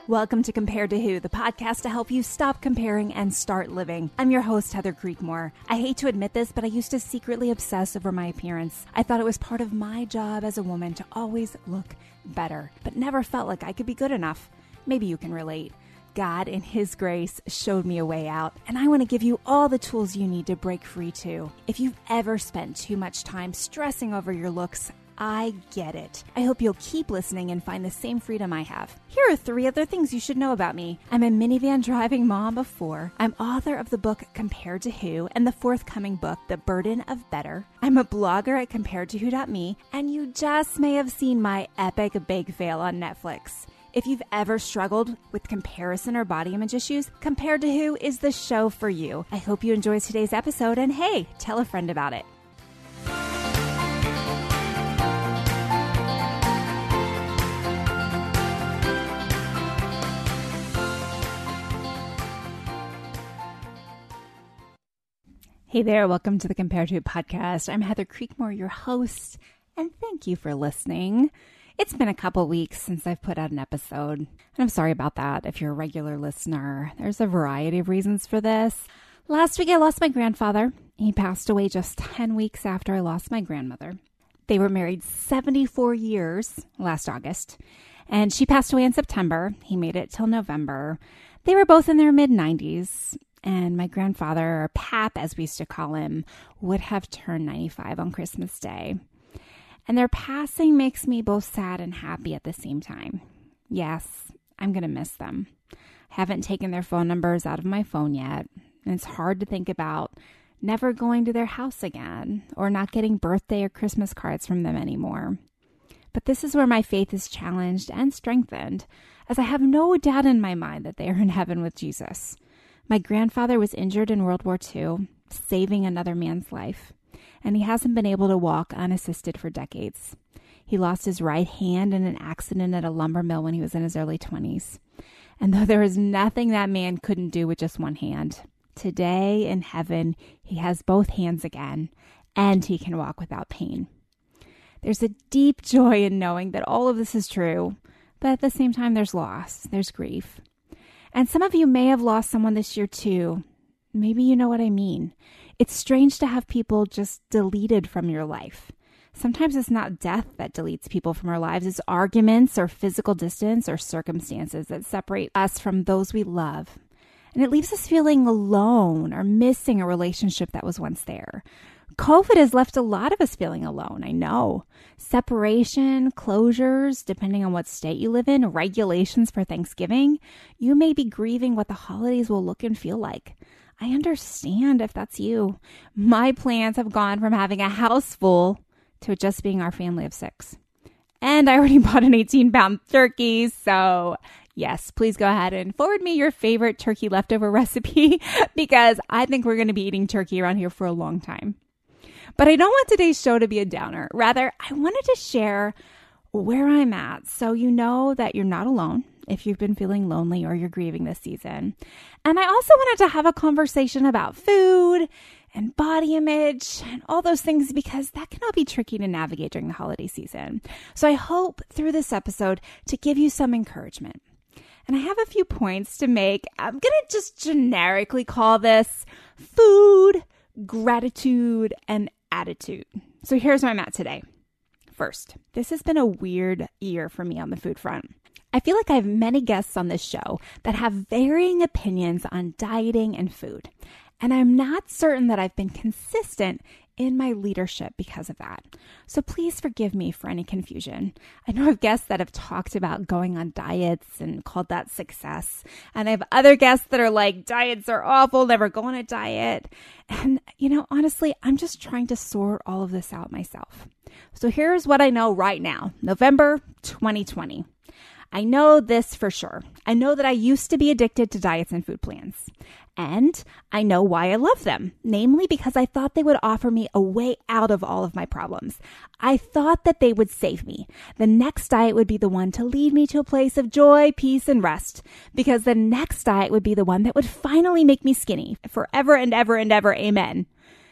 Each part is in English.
Welcome to Compared to Who, the podcast to help you stop comparing and start living. I'm your host, Heather Creekmore. I hate to admit this, but I used to secretly obsess over my appearance. I thought it was part of my job as a woman to always look better, but never felt like I could be good enough. Maybe you can relate. God, in His grace, showed me a way out, and I want to give you all the tools you need to break free too. If you've ever spent too much time stressing over your looks, I get it. I hope you'll keep listening and find the same freedom I have. Here are 3 other things you should know about me. I'm a minivan driving mom of 4. I'm author of the book Compared to Who and the forthcoming book, The Burden of Better. I'm a blogger at comparedtowho.me, and you just may have seen my epic bake fail on Netflix. If you've ever struggled with comparison or body image issues, Compared to Who is the show for you. I hope you enjoyed today's episode, and hey, tell a friend about it. Hey there, welcome to the Compared to Who podcast. I'm Heather Creekmore, your host, and thank you for listening. It's been a couple weeks since I've put out an episode, and I'm sorry about that if you're a regular listener. There's a variety of reasons for this. Last week I lost my grandfather. He passed away just 10 weeks after I lost my grandmother. They were married 74 years last August, and she passed away in September. He made it till November. They were both in their mid-90s. And my grandfather, or Pap as we used to call him, would have turned 95 on Christmas Day. And their passing makes me both sad and happy at the same time. Yes, I'm going to miss them. I haven't taken their phone numbers out of my phone yet. And it's hard to think about never going to their house again or not getting birthday or Christmas cards from them anymore. But this is where my faith is challenged and strengthened, as I have no doubt in my mind that they are in heaven with Jesus. My grandfather was injured in World War II, saving another man's life, and he hasn't been able to walk unassisted for decades. He lost his right hand in an accident at a lumber mill when he was in his early 20s. And though there is nothing that man couldn't do with just one hand, today in heaven, he has both hands again, and he can walk without pain. There's a deep joy in knowing that all of this is true, but at the same time, there's loss, there's grief. And some of you may have lost someone this year too. Maybe you know what I mean. It's strange to have people just deleted from your life. Sometimes it's not death that deletes people from our lives. It's arguments or physical distance or circumstances that separate us from those we love. And it leaves us feeling alone or missing a relationship that was once there. COVID has left a lot of us feeling alone, I know. Separation, closures, depending on what state you live in, regulations for Thanksgiving. You may be grieving what the holidays will look and feel like. I understand if that's you. My plans have gone from having a house full to it just being our family of 6. And I already bought an 18-pound turkey, so yes, please go ahead and forward me your favorite turkey leftover recipe because I think we're going to be eating turkey around here for a long time. But I don't want today's show to be a downer. Rather, I wanted to share where I'm at so you know that you're not alone if you've been feeling lonely or you're grieving this season. And I also wanted to have a conversation about food and body image and all those things because that can all be tricky to navigate during the holiday season. So I hope through this episode to give you some encouragement. And I have a few points to make. I'm going to just generically call this food, gratitude, and attitude. So here's where I'm at today. First, this has been a weird year for me on the food front. I feel like I have many guests on this show that have varying opinions on dieting and food. And I'm not certain that I've been consistent in my leadership because of that. So please forgive me for any confusion. I know I have guests that have talked about going on diets and called that success. And I have other guests that are like, diets are awful, never go on a diet. And, honestly, I'm just trying to sort all of this out myself. So here's what I know right now, November 2020. I know this for sure. I know that I used to be addicted to diets and food plans. And I know why I love them, namely because I thought they would offer me a way out of all of my problems. I thought that they would save me. The next diet would be the one to lead me to a place of joy, peace, and rest, because the next diet would be the one that would finally make me skinny forever and ever and ever. Amen.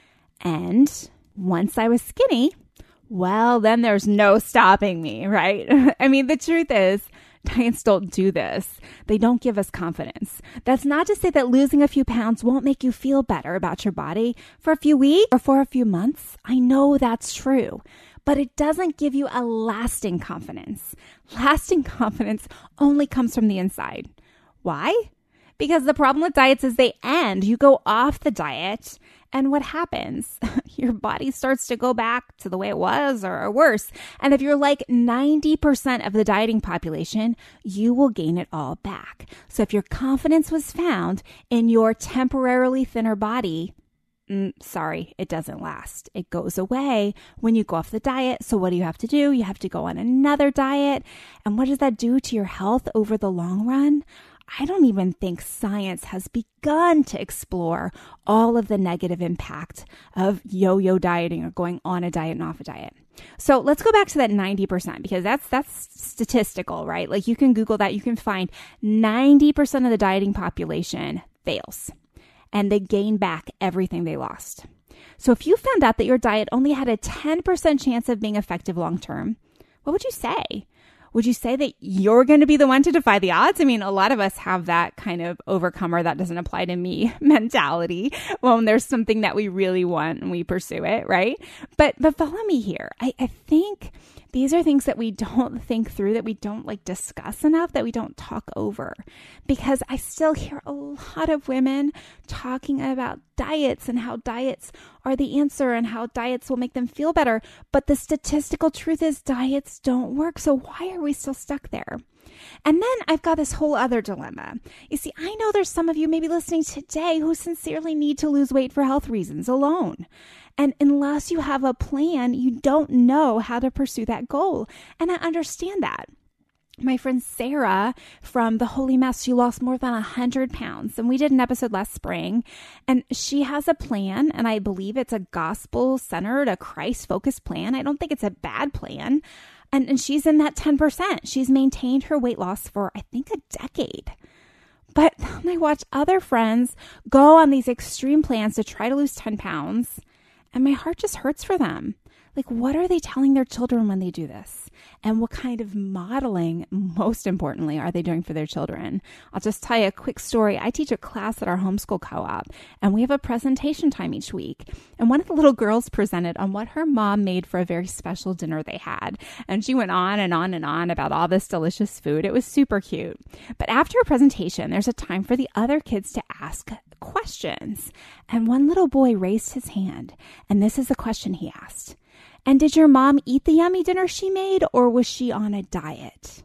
And once I was skinny, well, then there's no stopping me, right? I mean, the truth is, Diets don't do this. They don't give us confidence. That's not to say that losing a few pounds won't make you feel better about your body for a few weeks or for a few months. I know that's true, but it doesn't give you a lasting confidence. Lasting confidence only comes from the inside. Why? Because the problem with diets is they end. You go off the diet, and what happens? Your body starts to go back to the way it was or worse. And if you're like 90% of the dieting population, you will gain it all back. So if your confidence was found in your temporarily thinner body, sorry, it doesn't last. It goes away when you go off the diet. So what do? You have to go on another diet. And what does that do to your health over the long run? I don't even think science has begun to explore all of the negative impact of yo-yo dieting or going on a diet and off a diet. So let's go back to that 90% because that's statistical, right? Like you can Google that. You can find 90% of the dieting population fails and they gain back everything they lost. So if you found out that your diet only had a 10% chance of being effective long-term, what would you say? Would you say that you're going to be the one to defy the odds? I mean, a lot of us have that kind of overcomer that doesn't apply to me mentality when there's something that we really want and we pursue it, right? But follow me here. I think these are things that we don't think through, that we don't discuss enough, that we don't talk over. Because I still hear a lot of women talking about diets and how diets are the answer and how diets will make them feel better. But the statistical truth is diets don't work. So why are we still stuck there? And then I've got this whole other dilemma. You see, I know there's some of you maybe listening today who sincerely need to lose weight for health reasons alone. And unless you have a plan, you don't know how to pursue that goal. And I understand that. My friend Sarah from the Holy Mess, she lost more than 100 pounds. And we did an episode last spring. And she has a plan. And I believe it's a gospel-centered, a Christ-focused plan. I don't think it's a bad plan. And she's in that 10%. She's maintained her weight loss for, I think, a decade. But I watch other friends go on these extreme plans to try to lose 10 pounds. And my heart just hurts for them. Like, what are they telling their children when they do this? And what kind of modeling, most importantly, are they doing for their children? I'll just tell you a quick story. I teach a class at our homeschool co-op, and we have a presentation time each week. And one of the little girls presented on what her mom made for a very special dinner they had. And she went on and on and on about all this delicious food. It was super cute. But after a presentation, there's a time for the other kids to ask questions. And one little boy raised his hand, and this is the question he asked. And did your mom eat the yummy dinner she made, or was she on a diet?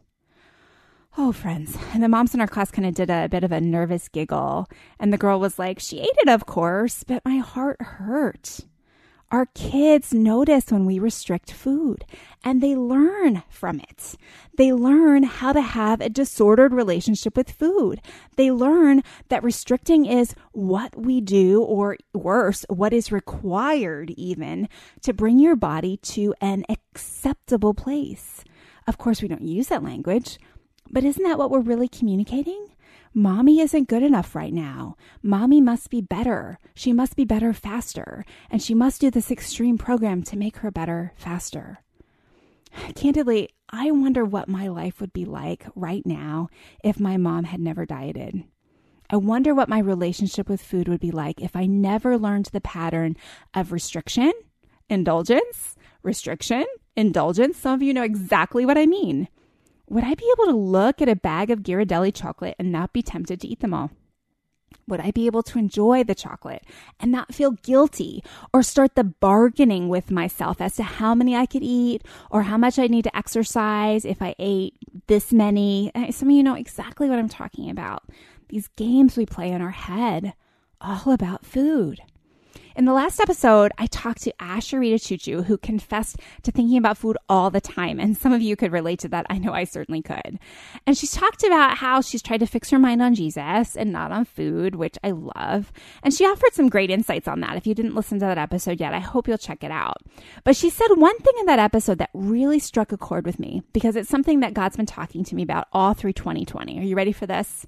Oh, friends. And the moms in our class kind of did a bit of a nervous giggle. And the girl was like, she ate it, of course, but my heart hurt. Our kids notice when we restrict food, and they learn from it. They learn how to have a disordered relationship with food. They learn that restricting is what we do, or worse, what is required even to bring your body to an acceptable place. Of course, we don't use that language, but isn't that what we're really communicating? Mommy isn't good enough right now. Mommy must be better. She must be better faster. And she must do this extreme program to make her better faster. Candidly, I wonder what my life would be like right now if my mom had never dieted. I wonder what my relationship with food would be like if I never learned the pattern of restriction, indulgence, restriction, indulgence. Some of you know exactly what I mean. Would I be able to look at a bag of Ghirardelli chocolate and not be tempted to eat them all? Would I be able to enjoy the chocolate and not feel guilty or start the bargaining with myself as to how many I could eat or how much I need to exercise if I ate this many? Some of you know exactly what I'm talking about. These games we play in our head, all about food. In the last episode, I talked to Asharita Chuchu, who confessed to thinking about food all the time. And some of you could relate to that. I know I certainly could. And she's talked about how she's tried to fix her mind on Jesus and not on food, which I love. And she offered some great insights on that. If you didn't listen to that episode yet, I hope you'll check it out. But she said one thing in that episode that really struck a chord with me because it's something that God's been talking to me about all through 2020. Are you ready for this?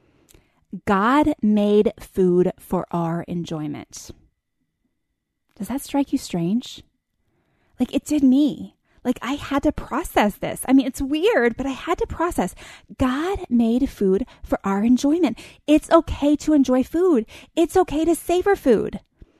God made food for our enjoyment. Does that strike you strange? Like it did me. Like, I had to process this. I mean, it's weird, but I had to process. God made food for our enjoyment. It's okay to enjoy food. It's okay to savor food.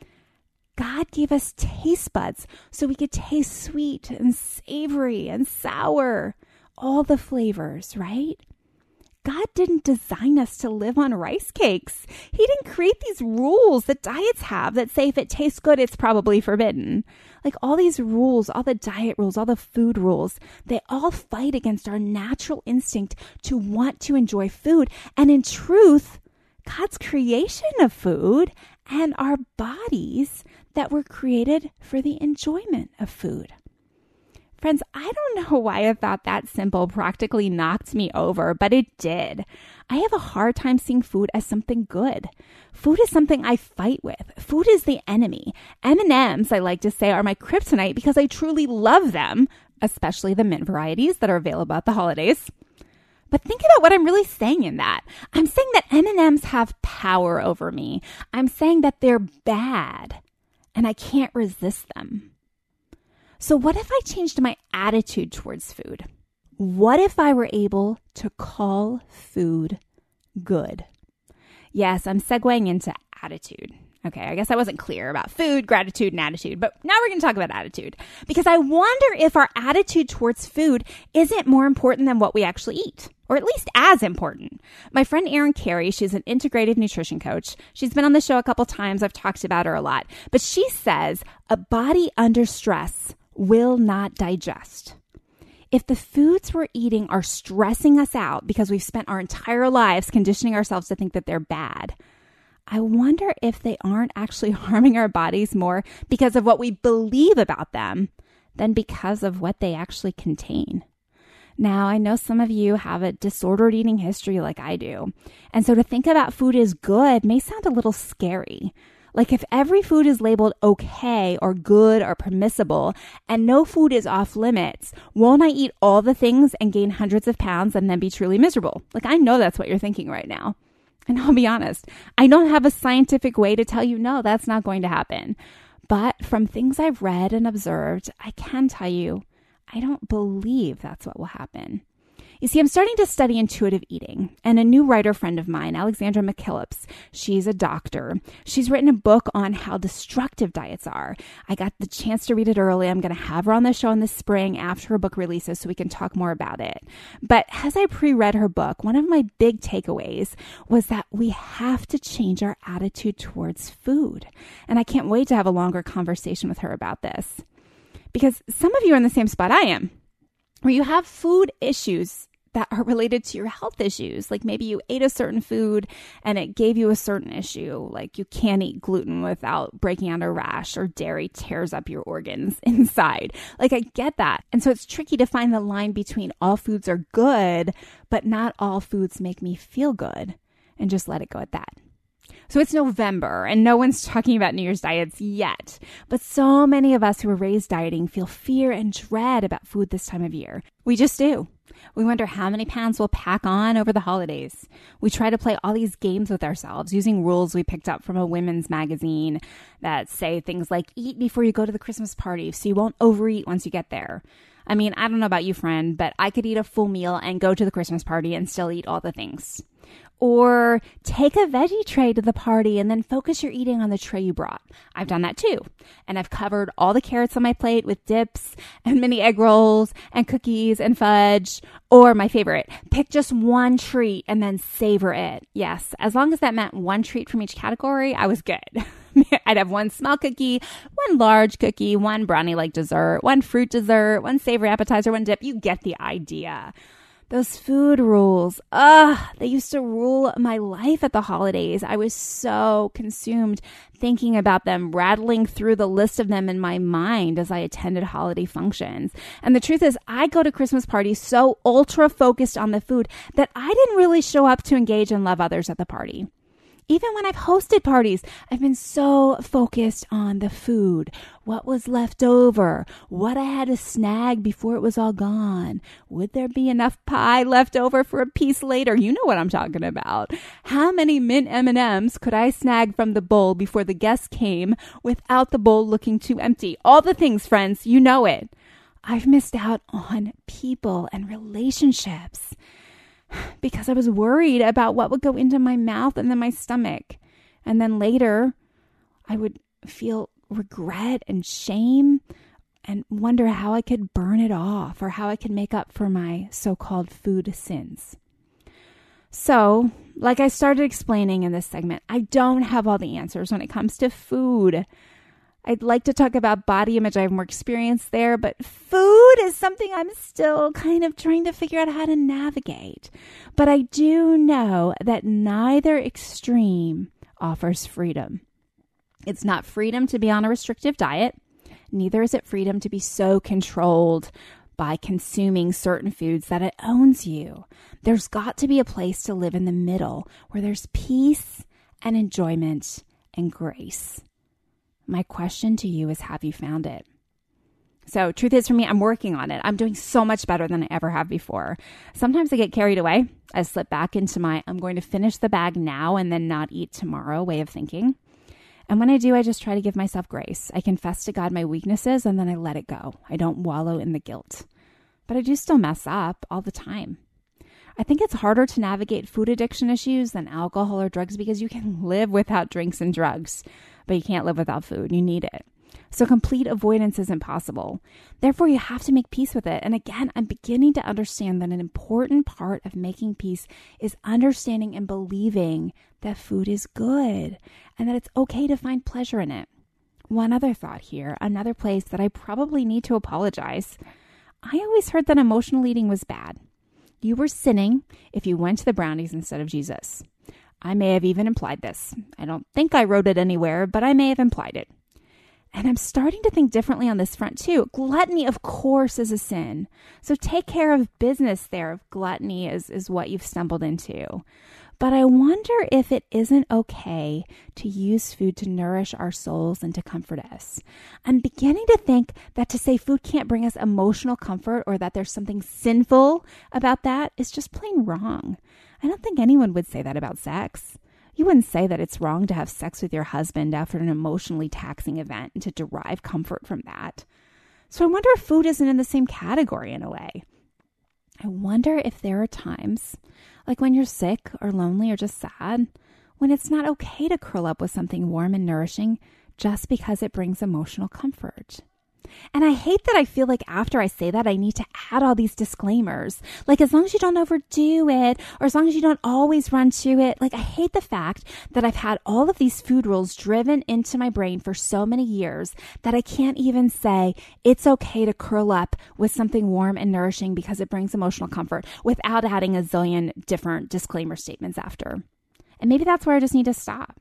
God gave us taste buds so we could taste sweet and savory and sour, all the flavors, right? God didn't design us to live on rice cakes. He didn't create these rules that diets have that say if it tastes good, it's probably forbidden. Like all these rules, all the diet rules, all the food rules, they all fight against our natural instinct to want to enjoy food. And in truth, God's creation of food and our bodies that were created for the enjoyment of food. Friends, I don't know why I thought that simple practically knocked me over, but it did. I have a hard time seeing food as something good. Food is something I fight with. Food is the enemy. M&Ms, I like to say, are my kryptonite because I truly love them, especially the mint varieties that are available at the holidays. But think about what I'm really saying in that. I'm saying that M&Ms have power over me. I'm saying that they're bad and I can't resist them. So what if I changed my attitude towards food? What if I were able to call food good? Yes, I'm segueing into attitude. Okay, I guess I wasn't clear about food, gratitude, and attitude, but now we're going to talk about attitude because I wonder if our attitude towards food isn't more important than what we actually eat, or at least as important. My friend Erin Carey, she's an integrative nutrition coach. She's been on the show a couple times. I've talked about her a lot, but she says a body under stress will not digest. If the foods we're eating are stressing us out because we've spent our entire lives conditioning ourselves to think that they're bad, I wonder if they aren't actually harming our bodies more because of what we believe about them than because of what they actually contain. Now, I know some of you have a disordered eating history like I do. And so to think about food as good may sound a little scary. Like if every food is labeled okay or good or permissible and no food is off limits, won't I eat all the things and gain hundreds of pounds and then be truly miserable? Like I know that's what you're thinking right now. And I'll be honest, I don't have a scientific way to tell you, no, that's not going to happen. But from things I've read and observed, I can tell you, I don't believe that's what will happen. You see, I'm starting to study intuitive eating, and a new writer friend of mine, Alexandra McKillips, she's a doctor. She's written a book on how destructive diets are. I got the chance to read it early. I'm going to have her on the show in the spring after her book releases so we can talk more about it. But as I pre-read her book, one of my big takeaways was that we have to change our attitude towards food. And I can't wait to have a longer conversation with her about this. Because some of you are in the same spot I am, where you have food issues that are related to your health issues. Like maybe you ate a certain food and it gave you a certain issue. Like you can't eat gluten without breaking out a rash, or dairy tears up your organs inside. Like I get that. And so it's tricky to find the line between all foods are good, but not all foods make me feel good, and just let it go at that. So it's November and no one's talking about New Year's diets yet. But so many of us who were raised dieting feel fear and dread about food this time of year. We just do. We wonder how many pounds we'll pack on over the holidays. We try to play all these games with ourselves using rules we picked up from a women's magazine that say things like eat before you go to the Christmas party so you won't overeat once you get there. I mean, I don't know about you, friend, but I could eat a full meal and go to the Christmas party and still eat all the things. Or take a veggie tray to the party and then focus your eating on the tray you brought. I've done that too. And I've covered all the carrots on my plate with dips and mini egg rolls and cookies and fudge. Or my favorite, pick just one treat and then savor it. Yes, as long as that meant one treat from each category, I was good. I'd have one small cookie, one large cookie, one brownie-like dessert, one fruit dessert, one savory appetizer, one dip. You get the idea. Those food rules, they used to rule my life at the holidays. I was so consumed thinking about them, rattling through the list of them in my mind as I attended holiday functions. And the truth is, I go to Christmas parties so ultra focused on the food that I didn't really show up to engage and love others at the party. Even when I've hosted parties, I've been so focused on the food, what was left over, what I had to snag before it was all gone. Would there be enough pie left over for a piece later? You know what I'm talking about. How many mint M&Ms could I snag from the bowl before the guests came without the bowl looking too empty? All the things, friends, you know it. I've missed out on people and relationships because I was worried about what would go into my mouth and then my stomach. And then later, I would feel regret and shame and wonder how I could burn it off or how I could make up for my so-called food sins. So, like I started explaining in this segment, I don't have all the answers when it comes to food. I'd like to talk about body image. I have more experience there, but food is something I'm still kind of trying to figure out how to navigate. But I do know that neither extreme offers freedom. It's not freedom to be on a restrictive diet. Neither is it freedom to be so controlled by consuming certain foods that it owns you. There's got to be a place to live in the middle where there's peace and enjoyment and grace. My question to you is, have you found it? So truth is, for me, I'm working on it. I'm doing so much better than I ever have before. Sometimes I get carried away. I slip back into my, I'm going to finish the bag now and then not eat tomorrow way of thinking. And when I do, I just try to give myself grace. I confess to God my weaknesses and then I let it go. I don't wallow in the guilt. But I do still mess up all the time. I think it's harder to navigate food addiction issues than alcohol or drugs because you can live without drinks and drugs, but you can't live without food. You need it. So complete avoidance isn't possible. Therefore, you have to make peace with it. And again, I'm beginning to understand that an important part of making peace is understanding and believing that food is good and that it's okay to find pleasure in it. One other thought here, another place that I probably need to apologize. I always heard that emotional eating was bad. You were sinning if you went to the brownies instead of Jesus. I may have even implied this. I don't think I wrote it anywhere, but I may have implied it. And I'm starting to think differently on this front too. Gluttony, of course, is a sin. So take care of business there if gluttony is what you've stumbled into. But I wonder if it isn't okay to use food to nourish our souls and to comfort us. I'm beginning to think that to say food can't bring us emotional comfort or that there's something sinful about that is just plain wrong. I don't think anyone would say that about sex. You wouldn't say that it's wrong to have sex with your husband after an emotionally taxing event and to derive comfort from that. So I wonder if food isn't in the same category in a way. I wonder if there are times, like when you're sick or lonely or just sad, when it's not okay to curl up with something warm and nourishing just because it brings emotional comfort. And I hate that I feel like after I say that, I need to add all these disclaimers. Like, as long as you don't overdo it, or as long as you don't always run to it. Like, I hate the fact that I've had all of these food rules driven into my brain for so many years that I can't even say it's okay to curl up with something warm and nourishing because it brings emotional comfort without adding a zillion different disclaimer statements after. And maybe that's where I just need to stop.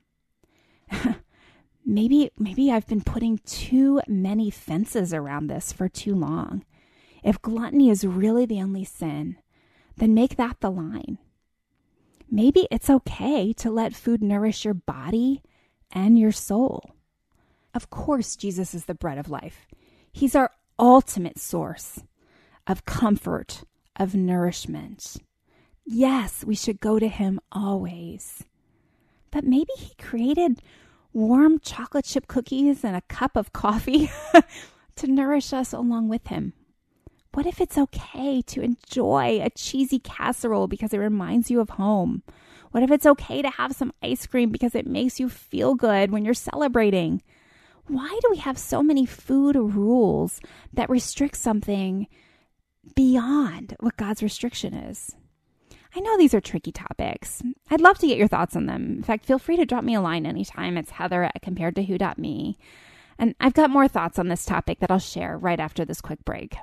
Maybe I've been putting too many fences around this for too long. If gluttony is really the only sin, then make that the line. Maybe it's okay to let food nourish your body and your soul. Of course, Jesus is the bread of life. He's our ultimate source of comfort, of nourishment. Yes, we should go to him always. But maybe he created warm chocolate chip cookies and a cup of coffee to nourish us along with him. What if it's okay to enjoy a cheesy casserole because it reminds you of home? What if it's okay to have some ice cream because it makes you feel good when you're celebrating? Why do we have so many food rules that restrict something beyond what God's restriction is? I know these are tricky topics. I'd love to get your thoughts on them. In fact, feel free to drop me a line anytime. It's heather@comparedtowho.me. And I've got more thoughts on this topic that I'll share right after this quick break.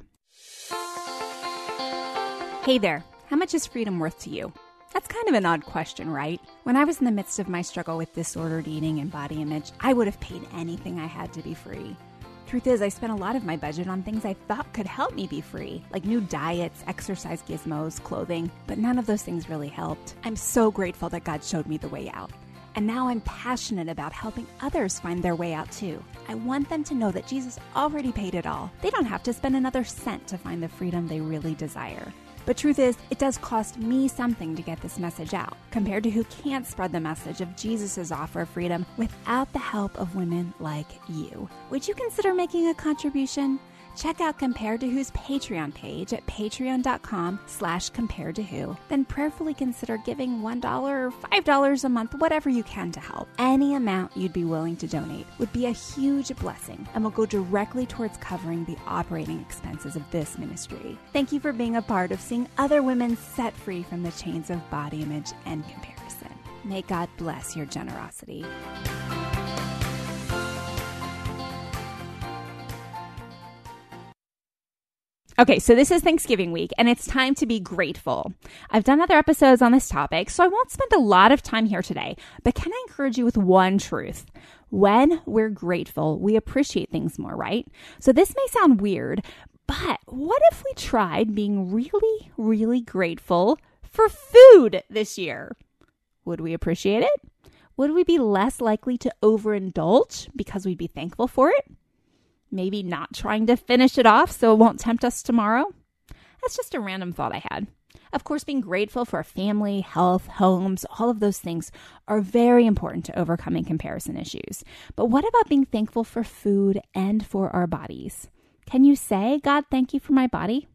Hey there. How much is freedom worth to you? That's kind of an odd question, right? When I was in the midst of my struggle with disordered eating and body image, I would have paid anything I had to be free. Truth is, I spent a lot of my budget on things I thought could help me be free, like new diets, exercise gizmos, clothing, but none of those things really helped. I'm so grateful that God showed me the way out. And now I'm passionate about helping others find their way out too. I want them to know that Jesus already paid it all. They don't have to spend another cent to find the freedom they really desire. But truth is, it does cost me something to get this message out, compared to who can't spread the message of Jesus' offer of freedom without the help of women like you. Would you consider making a contribution? check out Compared to Who's Patreon page at patreon.com/comparedtowho. Then prayerfully consider giving $1 or $5 a month, whatever you can to help. Any amount you'd be willing to donate would be a huge blessing and will go directly towards covering the operating expenses of this ministry. Thank you for being a part of seeing other women set free from the chains of body image and comparison. May God bless your generosity. Okay, so this is Thanksgiving week, and it's time to be grateful. I've done other episodes on this topic, so I won't spend a lot of time here today, but can I encourage you with one truth? When we're grateful, we appreciate things more, right? So this may sound weird, but what if we tried being really, really grateful for food this year? Would we appreciate it? Would we be less likely to overindulge because we'd be thankful for it? Maybe not trying to finish it off so it won't tempt us tomorrow? That's just a random thought I had. Of course, being grateful for our family, health, homes, all of those things are very important to overcoming comparison issues. But what about being thankful for food and for our bodies? Can you say, God, thank you for my body?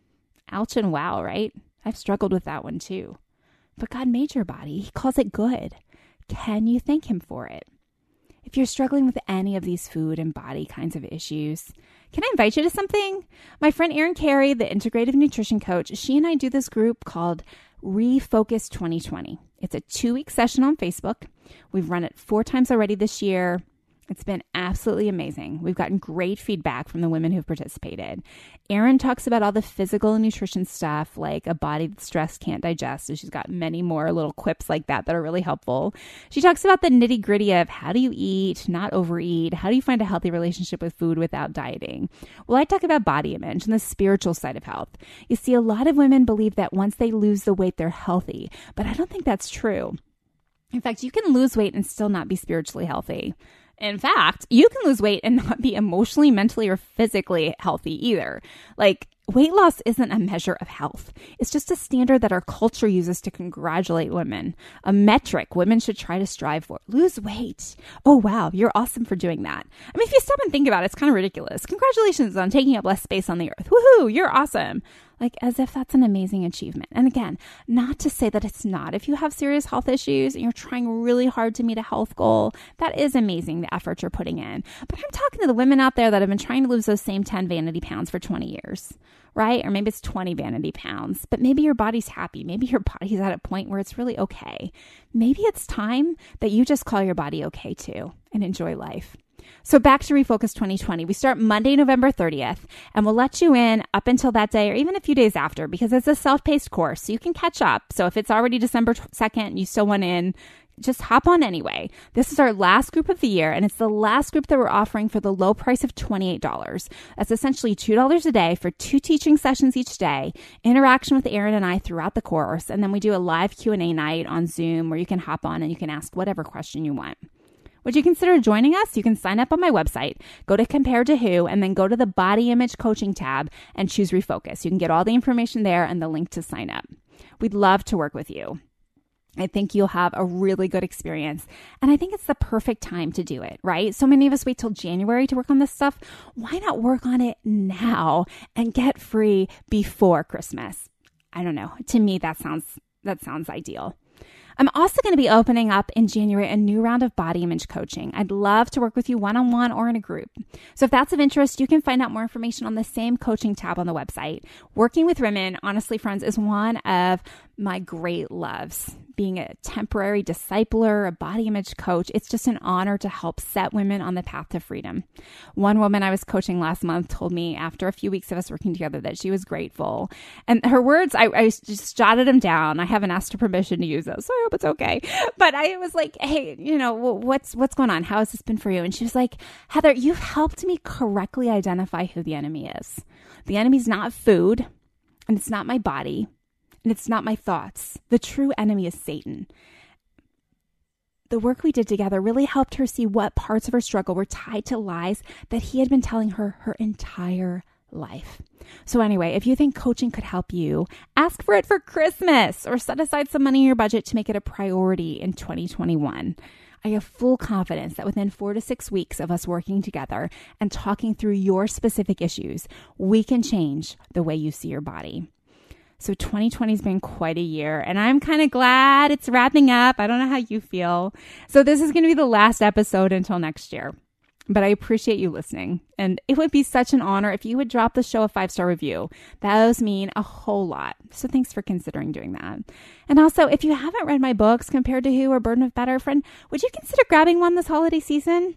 Ouch and wow, right? I've struggled with that one too. But God made your body. He calls it good. Can you thank him for it? If you're struggling with any of these food and body kinds of issues, can I invite you to something? My friend Erin Carey, the integrative nutrition coach, she and I do this group called Refocus 2020. It's a 2-week session on Facebook. We've run it 4 times already this year. It's been absolutely amazing. We've gotten great feedback from the women who've participated. Erin talks about all the physical and nutrition stuff, like a body that stress can't digest. So she's got many more little quips like that are really helpful. She talks about the nitty gritty of how do you eat, not overeat? How do you find a healthy relationship with food without dieting? Well, I talk about body image and the spiritual side of health. You see, a lot of women believe that once they lose the weight, they're healthy, but I don't think that's true. In fact, you can lose weight and still not be spiritually healthy. In fact, you can lose weight and not be emotionally, mentally, or physically healthy either. Like, weight loss isn't a measure of health. It's just a standard that our culture uses to congratulate women. A metric women should try to strive for. Lose weight. Oh, wow, you're awesome for doing that. I mean, if you stop and think about it, it's kind of ridiculous. Congratulations on taking up less space on the earth. Woohoo, you're awesome. Like, as if that's an amazing achievement. And again, not to say that it's not. If you have serious health issues and you're trying really hard to meet a health goal, that is amazing, the effort you're putting in. But I'm talking to the women out there that have been trying to lose those same 10 vanity pounds for 20 years, right? Or maybe it's 20 vanity pounds, but maybe your body's happy. Maybe your body's at a point where it's really okay. Maybe it's time that you just call your body okay too and enjoy life. So back to Refocus 2020. We start Monday, November 30th, and we'll let you in up until that day or even a few days after because it's a self-paced course, so you can catch up. So if it's already December 2nd and you still want in, just hop on anyway. This is our last group of the year, and it's the last group that we're offering for the low price of $28. That's essentially $2 a day for 2 teaching sessions each day, interaction with Erin and I throughout the course, and then we do a live Q&A night on Zoom where you can hop on and you can ask whatever question you want. Would you consider joining us? You can sign up on my website, go to Compared to Who, and then go to the Body Image Coaching tab and choose Refocus. You can get all the information there and the link to sign up. We'd love to work with you. I think you'll have a really good experience. And I think it's the perfect time to do it, right? So many of us wait till January to work on this stuff. Why not work on it now and get free before Christmas? I don't know. To me, that sounds ideal. I'm also going to be opening up in January a new round of body image coaching. I'd love to work with you one-on-one or in a group. So if that's of interest, you can find out more information on the same coaching tab on the website. Working with women, honestly, friends, is one of my great loves. Being a temporary discipler, a body image coach, it's just an honor to help set women on the path to freedom. One woman I was coaching last month told me after a few weeks of us working together that she was grateful. And her words, I just jotted them down. I haven't asked her permission to use those, so I hope it's okay. But I was like, hey, what's going on? How has this been for you? And she was like, Heather, you've helped me correctly identify who the enemy is. The enemy's not food, and it's not my body. And it's not my thoughts. The true enemy is Satan. The work we did together really helped her see what parts of her struggle were tied to lies that he had been telling her her entire life. So anyway, if you think coaching could help you, ask for it for Christmas or set aside some money in your budget to make it a priority in 2021. I have full confidence that within 4 to 6 weeks of us working together and talking through your specific issues, we can change the way you see your body. So 2020 has been quite a year, and I'm kind of glad it's wrapping up. I don't know how you feel. So this is going to be the last episode until next year. But I appreciate you listening. And it would be such an honor if you would drop the show a 5-star review. That does mean a whole lot. So thanks for considering doing that. And also, if you haven't read my books, Compared to Who or Burden of Better, friend, would you consider grabbing one this holiday season?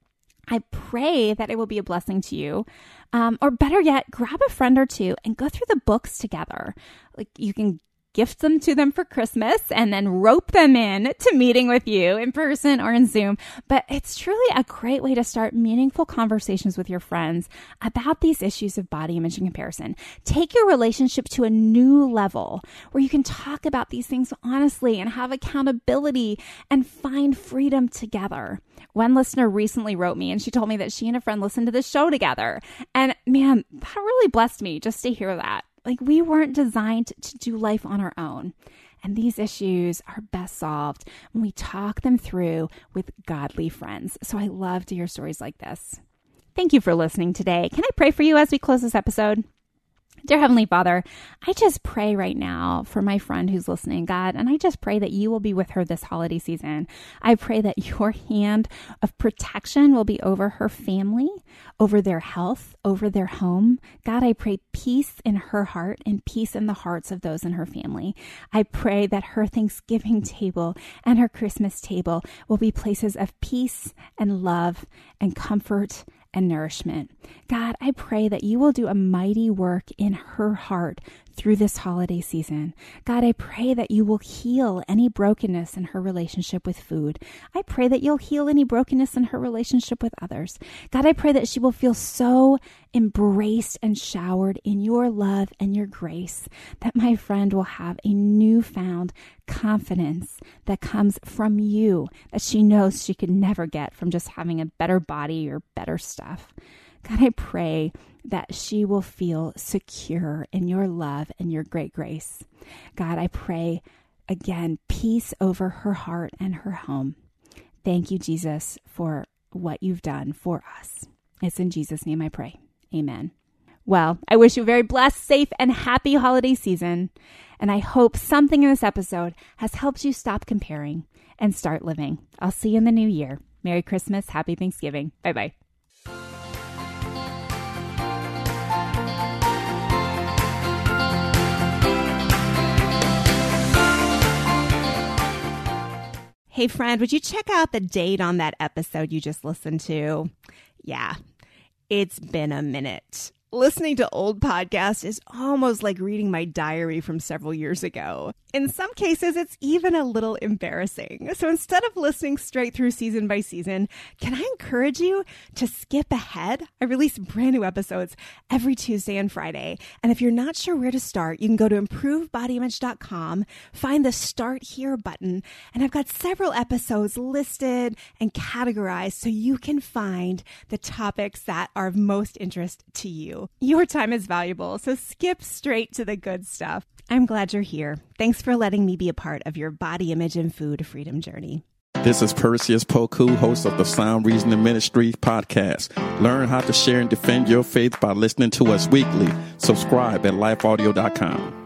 I pray that it will be a blessing to you. Or better yet, grab a friend or two and go through the books together. Like, you can gift them to them for Christmas and then rope them in to meeting with you in person or in Zoom. But it's truly a great way to start meaningful conversations with your friends about these issues of body image and comparison. Take your relationship to a new level where you can talk about these things honestly and have accountability and find freedom together. One listener recently wrote me and she told me that she and a friend listened to the show together. And man, that really blessed me just to hear that. Like, we weren't designed to do life on our own. And these issues are best solved when we talk them through with godly friends. So I love to hear stories like this. Thank you for listening today. Can I pray for you as we close this episode? Dear Heavenly Father, I just pray right now for my friend who's listening, God, and I just pray that you will be with her this holiday season. I pray that your hand of protection will be over her family, over their health, over their home. God, I pray peace in her heart and peace in the hearts of those in her family. I pray that her Thanksgiving table and her Christmas table will be places of peace and love and comfort and nourishment. God, I pray that you will do a mighty work in her heart through this holiday season. God, I pray that you will heal any brokenness in her relationship with food. I pray that you'll heal any brokenness in her relationship with others. God, I pray that she will feel so embraced and showered in your love and your grace that my friend will have a newfound confidence that comes from you that she knows she could never get from just having a better body or better stuff. God, I pray that she will feel secure in your love and your great grace. God, I pray again, peace over her heart and her home. Thank you, Jesus, for what you've done for us. It's in Jesus' name I pray. Amen. Well, I wish you a very blessed, safe, and happy holiday season. And I hope something in this episode has helped you stop comparing and start living. I'll see you in the new year. Merry Christmas. Happy Thanksgiving. Bye-bye. Hey friend, would you check out the date on that episode you just listened to? Yeah, it's been a minute. Listening to old podcasts is almost like reading my diary from several years ago. In some cases, it's even a little embarrassing. So instead of listening straight through season by season, can I encourage you to skip ahead? I release brand new episodes every Tuesday and Friday. And if you're not sure where to start, you can go to improvebodyimage.com, find the Start Here button, and I've got several episodes listed and categorized so you can find the topics that are of most interest to you. Your time is valuable, so skip straight to the good stuff. I'm glad you're here. Thanks for letting me be a part of your body image and food freedom journey. This is Perseus Poku, host of the Sound Reasoning Ministry podcast. Learn how to share and defend your faith by listening to us weekly. Subscribe at lifeaudio.com.